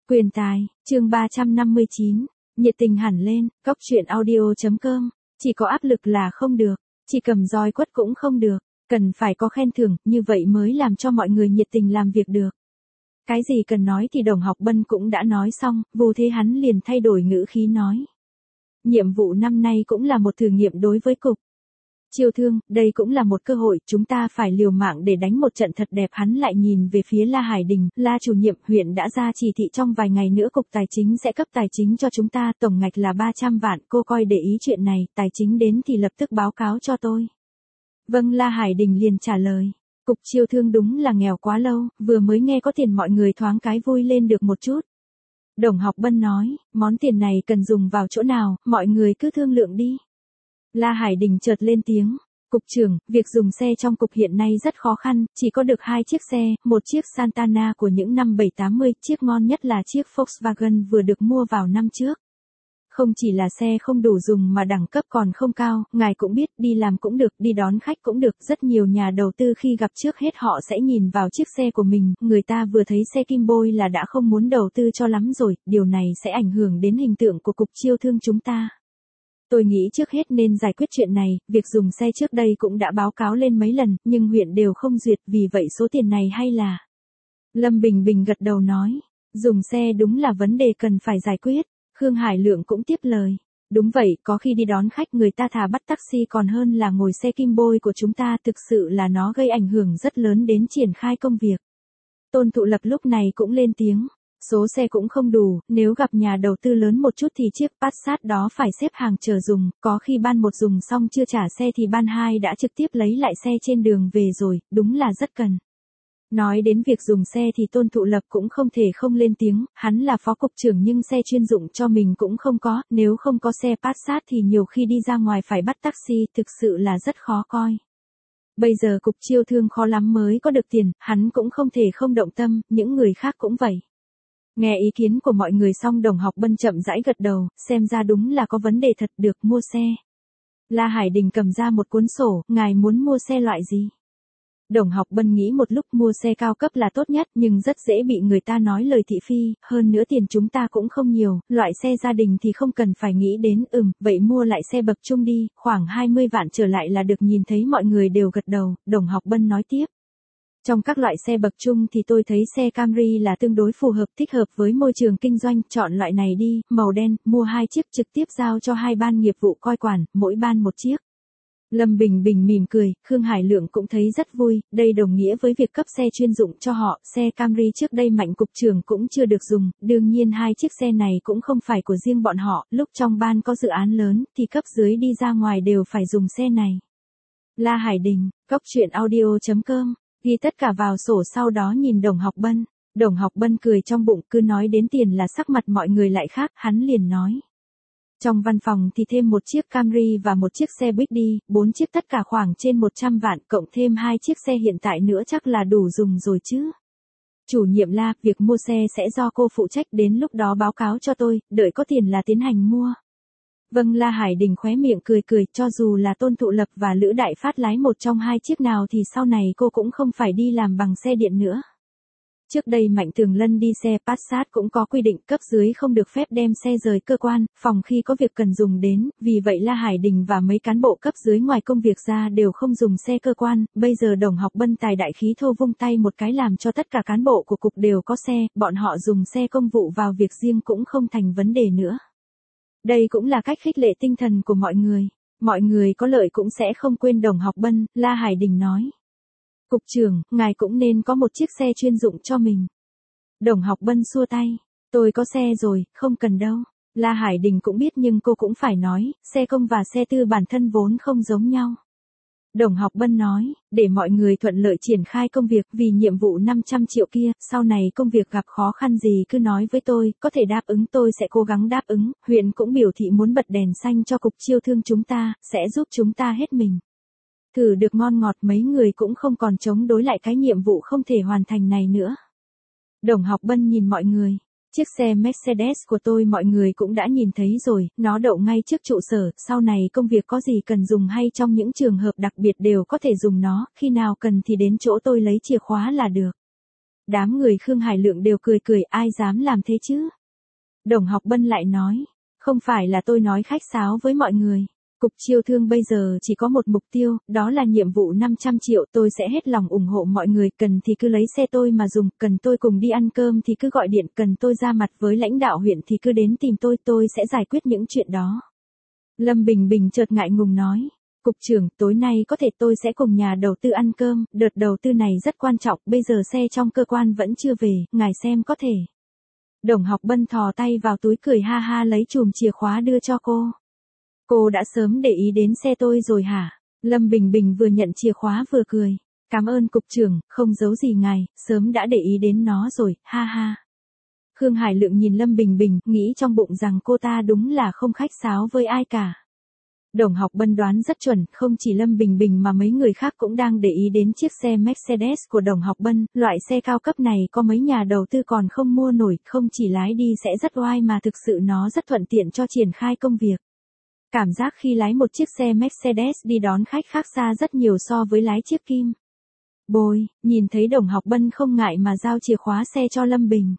Quyền tài, chương 359, nhiệt tình hẳn lên, cóc truyện audio.com, chỉ có áp lực là không được, chỉ cầm roi quất cũng không được, cần phải có khen thưởng, như vậy mới làm cho mọi người nhiệt tình làm việc được. Cái gì cần nói thì Đồng Học Bân cũng đã nói xong, vô thế hắn liền thay đổi ngữ khí nói. Nhiệm vụ năm nay cũng là một thử nghiệm đối với cục Chiêu Thương, đây cũng là một cơ hội, chúng ta phải liều mạng để đánh một trận thật đẹp. Hắn lại nhìn về phía La Hải Đình, La chủ nhiệm, huyện đã ra chỉ thị trong vài ngày nữa cục tài chính sẽ cấp tài chính cho chúng ta, tổng ngạch là 300 vạn, cô coi để ý chuyện này, tài chính đến thì lập tức báo cáo cho tôi. Vâng, La Hải Đình liền trả lời. Cục Chiêu Thương đúng là nghèo quá lâu, vừa mới nghe có tiền mọi người thoáng cái vui lên được một chút. Đồng Học Bân nói, món tiền này cần dùng vào chỗ nào, mọi người cứ thương lượng đi. La Hải Đình chợt lên tiếng, cục trưởng, việc dùng xe trong cục hiện nay rất khó khăn, chỉ có được 2 chiếc xe, một chiếc Santana của những năm 7-80, chiếc ngon nhất là chiếc Volkswagen vừa được mua vào năm trước. Không chỉ là xe không đủ dùng mà đẳng cấp còn không cao, ngài cũng biết, đi làm cũng được, đi đón khách cũng được, rất nhiều nhà đầu tư khi gặp trước hết họ sẽ nhìn vào chiếc xe của mình, người ta vừa thấy xe kim bôi là đã không muốn đầu tư cho lắm rồi, điều này sẽ ảnh hưởng đến hình tượng của cục Chiêu Thương chúng ta. Tôi nghĩ trước hết nên giải quyết chuyện này, việc dùng xe trước đây cũng đã báo cáo lên mấy lần, nhưng huyện đều không duyệt, vì vậy số tiền này hay là... Lâm Bình Bình gật đầu nói, dùng xe đúng là vấn đề cần phải giải quyết. Khương Hải Lượng cũng tiếp lời, đúng vậy, có khi đi đón khách người ta thà bắt taxi còn hơn là ngồi xe kim bôi của chúng ta, thực sự là nó gây ảnh hưởng rất lớn đến triển khai công việc. Tôn Thụ Lập lúc này cũng lên tiếng. Số xe cũng không đủ, nếu gặp nhà đầu tư lớn một chút thì chiếc Passat đó phải xếp hàng chờ dùng, có khi ban một dùng xong chưa trả xe thì ban hai đã trực tiếp lấy lại xe trên đường về rồi, đúng là rất cần. Nói đến việc dùng xe thì Tôn Thụ Lập cũng không thể không lên tiếng, hắn là phó cục trưởng nhưng xe chuyên dụng cho mình cũng không có, nếu không có xe Passat thì nhiều khi đi ra ngoài phải bắt taxi, thực sự là rất khó coi. Bây giờ cục Chiêu Thương khó lắm mới có được tiền, hắn cũng không thể không động tâm, những người khác cũng vậy. Nghe ý kiến của mọi người xong Đồng Học Bân chậm rãi gật đầu, xem ra đúng là có vấn đề thật, được mua xe. La Hải Đình cầm ra một cuốn sổ, ngài muốn mua xe loại gì? Đồng Học Bân nghĩ một lúc, mua xe cao cấp là tốt nhất nhưng rất dễ bị người ta nói lời thị phi, hơn nữa tiền chúng ta cũng không nhiều, loại xe gia đình thì không cần phải nghĩ đến, vậy mua lại xe bậc trung đi, khoảng 20 vạn trở lại là được. Nhìn thấy mọi người đều gật đầu, Đồng Học Bân nói tiếp. Trong các loại xe bậc trung thì tôi thấy xe Camry là tương đối phù hợp, thích hợp với môi trường kinh doanh, chọn loại này đi, màu đen, mua 2 chiếc trực tiếp giao cho 2 ban nghiệp vụ coi quản, mỗi ban 1 chiếc. Lâm Bình Bình mỉm cười, Khương Hải Lượng cũng thấy rất vui, đây đồng nghĩa với việc cấp xe chuyên dụng cho họ, xe Camry trước đây Mạnh cục trưởng cũng chưa được dùng, đương nhiên 2 chiếc xe này cũng không phải của riêng bọn họ, lúc trong ban có dự án lớn thì cấp dưới đi ra ngoài đều phải dùng xe này. La Hải Đình, cóc truyện audio.com, ghi tất cả vào sổ sau đó nhìn Đồng Học Bân. Đồng Học Bân cười trong bụng, cứ nói đến tiền là sắc mặt mọi người lại khác, hắn liền nói. Trong văn phòng thì thêm 1 chiếc Camry và 1 chiếc xe buýt đi, 4 chiếc tất cả khoảng trên 100 vạn, cộng thêm 2 chiếc xe hiện tại nữa chắc là đủ dùng rồi chứ. Chủ nhiệm La, việc mua xe sẽ do cô phụ trách, đến lúc đó báo cáo cho tôi, đợi có tiền là tiến hành mua. Vâng, La Hải Đình khóe miệng cười cười, cho dù là Tôn Thụ Lập và Lữ Đại Phát lái một trong 2 chiếc nào thì sau này cô cũng không phải đi làm bằng xe điện nữa. Trước đây Mạnh Tường Lân đi xe Passat cũng có quy định cấp dưới không được phép đem xe rời cơ quan, phòng khi có việc cần dùng đến, vì vậy La Hải Đình và mấy cán bộ cấp dưới ngoài công việc ra đều không dùng xe cơ quan, bây giờ Đồng Học Bân tài đại khí thô vung tay một cái làm cho tất cả cán bộ của cục đều có xe, bọn họ dùng xe công vụ vào việc riêng cũng không thành vấn đề nữa. Đây cũng là cách khích lệ tinh thần của mọi người có lợi cũng sẽ không quên Đồng Học Bân, La Hải Đình nói. Cục trưởng, ngài cũng nên có một chiếc xe chuyên dụng cho mình. Đồng Học Bân xua tay, tôi có xe rồi, không cần đâu. La Hải Đình cũng biết nhưng cô cũng phải nói, xe công và xe tư bản thân vốn không giống nhau. Đồng Học Bân nói, để mọi người thuận lợi triển khai công việc, vì nhiệm vụ 500 triệu kia, sau này công việc gặp khó khăn gì cứ nói với tôi, có thể đáp ứng tôi sẽ cố gắng đáp ứng, huyện cũng biểu thị muốn bật đèn xanh cho cục Chiêu Thương chúng ta, sẽ giúp chúng ta hết mình. Thử được ngon ngọt mấy người cũng không còn chống đối lại cái nhiệm vụ không thể hoàn thành này nữa. Đồng Học Bân nhìn mọi người. Chiếc xe Mercedes của tôi mọi người cũng đã nhìn thấy rồi, nó đậu ngay trước trụ sở, sau này công việc có gì cần dùng hay trong những trường hợp đặc biệt đều có thể dùng nó, khi nào cần thì đến chỗ tôi lấy chìa khóa là được. Đám người Khương Hải Lượng đều cười cười, ai dám làm thế chứ? Đồng Học Bân lại nói, không phải là tôi nói khách sáo với mọi người. Cục Chiêu Thương bây giờ chỉ có một mục tiêu, đó là nhiệm vụ 500 triệu, tôi sẽ hết lòng ủng hộ mọi người, cần thì cứ lấy xe tôi mà dùng, cần tôi cùng đi ăn cơm thì cứ gọi điện, cần tôi ra mặt với lãnh đạo huyện thì cứ đến tìm tôi sẽ giải quyết những chuyện đó. Lâm Bình Bình chợt ngại ngùng nói, Cục trưởng, tối nay có thể tôi sẽ cùng nhà đầu tư ăn cơm, đợt đầu tư này rất quan trọng, bây giờ xe trong cơ quan vẫn chưa về, ngài xem có thể. Đồng Học Bân thò tay vào túi cười ha ha lấy chùm chìa khóa đưa cho cô. Cô đã sớm để ý đến xe tôi rồi hả? Lâm Bình Bình vừa nhận chìa khóa vừa cười. Cảm ơn cục trưởng, không giấu gì ngài, sớm đã để ý đến nó rồi, ha ha. Khương Hải Lượng nhìn Lâm Bình Bình, nghĩ trong bụng rằng cô ta đúng là không khách sáo với ai cả. Đồng Học Bân đoán rất chuẩn, không chỉ Lâm Bình Bình mà mấy người khác cũng đang để ý đến chiếc xe Mercedes của Đồng Học Bân, loại xe cao cấp này có mấy nhà đầu tư còn không mua nổi, không chỉ lái đi sẽ rất oai mà thực sự nó rất thuận tiện cho triển khai công việc. Cảm giác khi lái một chiếc xe Mercedes đi đón khách khác xa rất nhiều so với lái chiếc Kim. Bồi, nhìn thấy Đồng Học Bân không ngại mà giao chìa khóa xe cho Lâm Bình.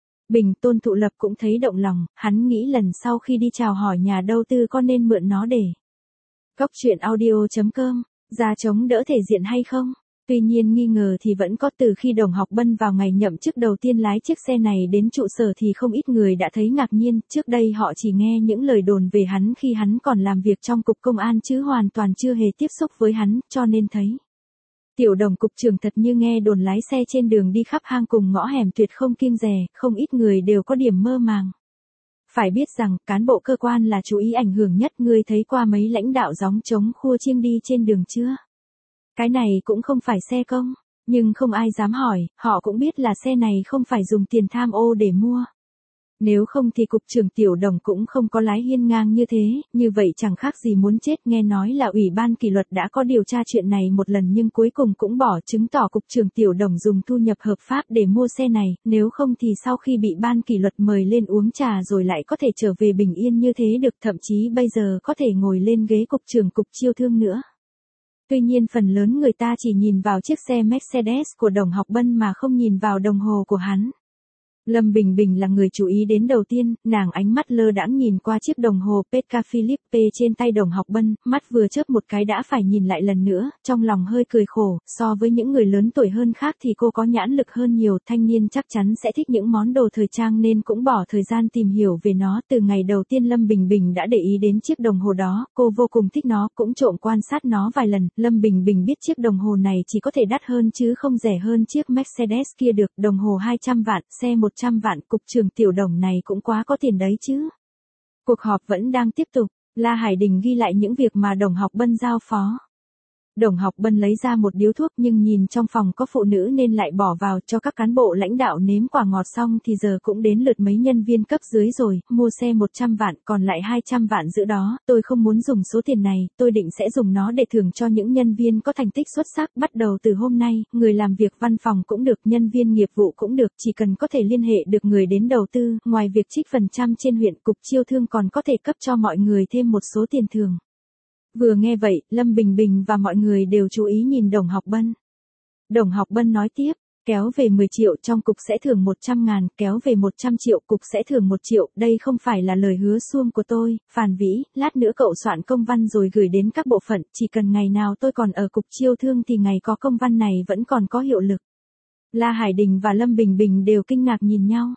Tôn Thụ Lập cũng thấy động lòng, hắn nghĩ lần sau khi đi chào hỏi nhà đầu tư có nên mượn nó để Góc truyện audio.com, ra chống đỡ thể diện hay không? Tuy nhiên nghi ngờ thì vẫn có, từ khi Đồng Học Bân vào ngày nhậm chức đầu tiên lái chiếc xe này đến trụ sở thì không ít người đã thấy ngạc nhiên, trước đây họ chỉ nghe những lời đồn về hắn khi hắn còn làm việc trong cục công an chứ hoàn toàn chưa hề tiếp xúc với hắn, cho nên thấy Tiểu Đồng cục trưởng thật như nghe đồn lái xe trên đường đi khắp hang cùng ngõ hẻm tuyệt không kiêng dè, không ít người đều có điểm mơ màng. Phải biết rằng, cán bộ cơ quan là chú ý ảnh hưởng nhất, ngươi thấy qua mấy lãnh đạo gióng trống khua chiêng đi trên đường chưa? Cái này cũng không phải xe công, nhưng không ai dám hỏi, họ cũng biết là xe này không phải dùng tiền tham ô để mua. Nếu không thì cục trưởng Tiểu Đồng cũng không có lái hiên ngang như thế, như vậy chẳng khác gì muốn chết. Nghe nói là Ủy ban kỷ luật đã có điều tra chuyện này một lần nhưng cuối cùng cũng bỏ, chứng tỏ cục trưởng Tiểu Đồng dùng thu nhập hợp pháp để mua xe này, nếu không thì sau khi bị ban kỷ luật mời lên uống trà rồi lại có thể trở về bình yên như thế được, thậm chí bây giờ có thể ngồi lên ghế cục trưởng Cục Chiêu Thương nữa. Tuy nhiên phần lớn người ta chỉ nhìn vào chiếc xe Mercedes của Đồng Học Bân mà không nhìn vào đồng hồ của hắn. Lâm Bình Bình là người chú ý đến đầu tiên, nàng ánh mắt lơ đãng nhìn qua chiếc đồng hồ Patek Philippe trên tay Đồng Học Bân, mắt vừa chớp một cái đã phải nhìn lại lần nữa, trong lòng hơi cười khổ, so với những người lớn tuổi hơn khác thì cô có nhãn lực hơn nhiều, thanh niên chắc chắn sẽ thích những món đồ thời trang nên cũng bỏ thời gian tìm hiểu về nó. Từ ngày đầu tiên Lâm Bình Bình đã để ý đến chiếc đồng hồ đó, cô vô cùng thích nó, cũng trộm quan sát nó vài lần. Lâm Bình Bình biết chiếc đồng hồ này chỉ có thể đắt hơn chứ không rẻ hơn chiếc Mercedes kia được, đồng hồ 200 vạn, xe 100 vạn, cục trưởng Tiểu Đồng này cũng quá có tiền đấy chứ. Cuộc họp vẫn đang tiếp tục, La Hải Đình ghi lại những việc mà Đồng Học Bân giao phó. Đồng Học Bân lấy ra một điếu thuốc nhưng nhìn trong phòng có phụ nữ nên lại bỏ vào, cho các cán bộ lãnh đạo nếm quả ngọt xong thì giờ cũng đến lượt mấy nhân viên cấp dưới rồi, mua xe 100 vạn còn lại 200 vạn giữ đó, tôi không muốn dùng số tiền này, tôi định sẽ dùng nó để thưởng cho những nhân viên có thành tích xuất sắc, bắt đầu từ hôm nay, người làm việc văn phòng cũng được, nhân viên nghiệp vụ cũng được, chỉ cần có thể liên hệ được người đến đầu tư, ngoài việc trích phần trăm trên huyện, Cục Chiêu Thương còn có thể cấp cho mọi người thêm một số tiền thưởng. Vừa nghe vậy, Lâm Bình Bình và mọi người đều chú ý nhìn Đồng Học Bân. Đồng Học Bân nói tiếp, kéo về 10 triệu trong cục sẽ thưởng 100.000, kéo về 100 triệu cục sẽ thưởng 1 triệu, đây không phải là lời hứa suông của tôi, Phan Vĩ, lát nữa cậu soạn công văn rồi gửi đến các bộ phận, chỉ cần ngày nào tôi còn ở Cục Chiêu Thương thì ngày có công văn này vẫn còn có hiệu lực. La Hải Đình và Lâm Bình Bình đều kinh ngạc nhìn nhau.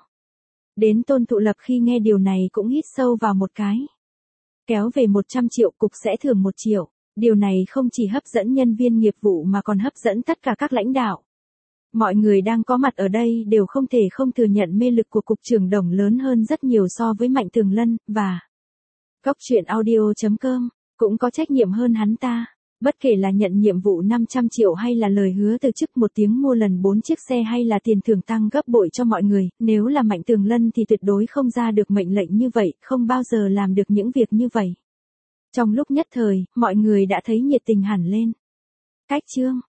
Đến Tôn Thụ Lập khi nghe điều này cũng hít sâu vào một cái. Kéo về 100 triệu cục sẽ thưởng 1 triệu. Điều này không chỉ hấp dẫn nhân viên nghiệp vụ mà còn hấp dẫn tất cả các lãnh đạo. Mọi người đang có mặt ở đây đều không thể không thừa nhận mê lực của cục trưởng Đồng lớn hơn rất nhiều so với Mạnh Tường Lân, và Góc truyện audio.com cũng có trách nhiệm hơn hắn ta. Bất kể là nhận nhiệm vụ 500 triệu hay là lời hứa từ chức một tiếng mua lần 4 chiếc xe hay là tiền thưởng tăng gấp bội cho mọi người, nếu là Mạnh Tường Lân thì tuyệt đối không ra được mệnh lệnh như vậy, không bao giờ làm được những việc như vậy. Trong lúc nhất thời, mọi người đã thấy nhiệt tình hẳn lên. Cách chương